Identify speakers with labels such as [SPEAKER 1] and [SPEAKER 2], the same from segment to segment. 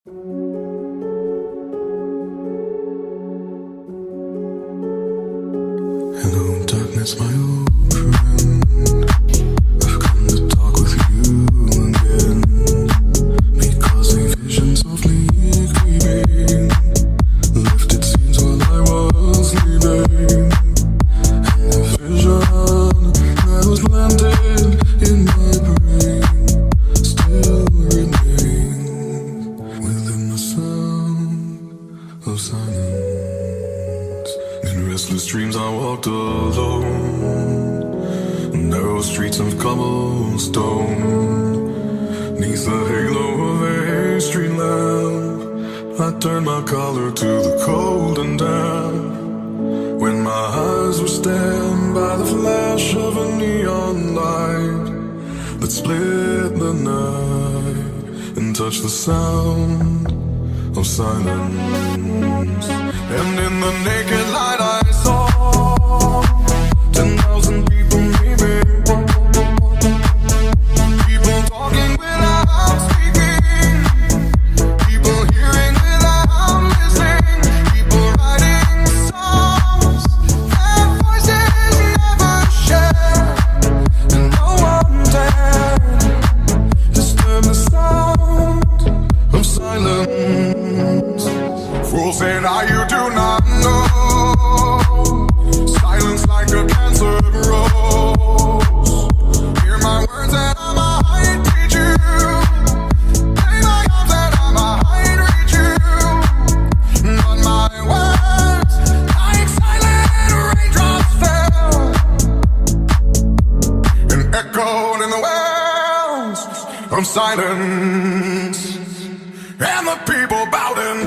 [SPEAKER 1] Hello, darkness, my old friend. I've come to talk with you again, because a vision softly creeping left its scenes while I was sleeping, and the vision that was planted in my brain still remains within the sound of silence. In restless dreams I walked alone, narrow streets of cobblestone, neath the halo of a street lamp. I turned my collar to the cold and damp, when my eyes were stabbed by the flash of a neon light that split the night and touched the sound of silence. And in the naked light I saw 10,000 people maybe, people talking without speaking, people hearing without listening, people writing songs their voices never shared, and no one dared disturb the sound of silence. Fools say now you do not know, silence like a cancer grows. Hear my words and I might reach you, play my arms and I might reach you, but my words like silent raindrops fell and echoed in the wells of silence. And the people bowed and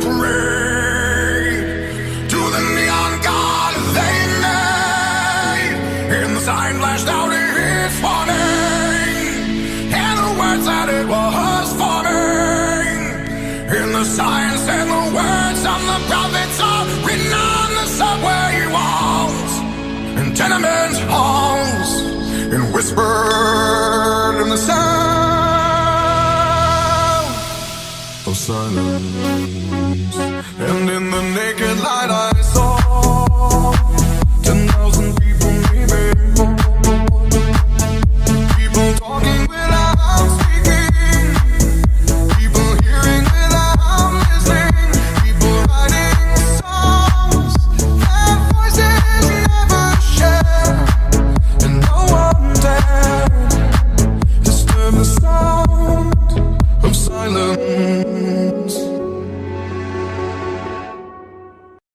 [SPEAKER 1] prayed to the neon god they made, and the sign flashed out its warning, and the words that it was forming, and the sign said the words of the prophets are written on the subway walls and tenement halls, and whispered in the sound of silence. And in the naked light I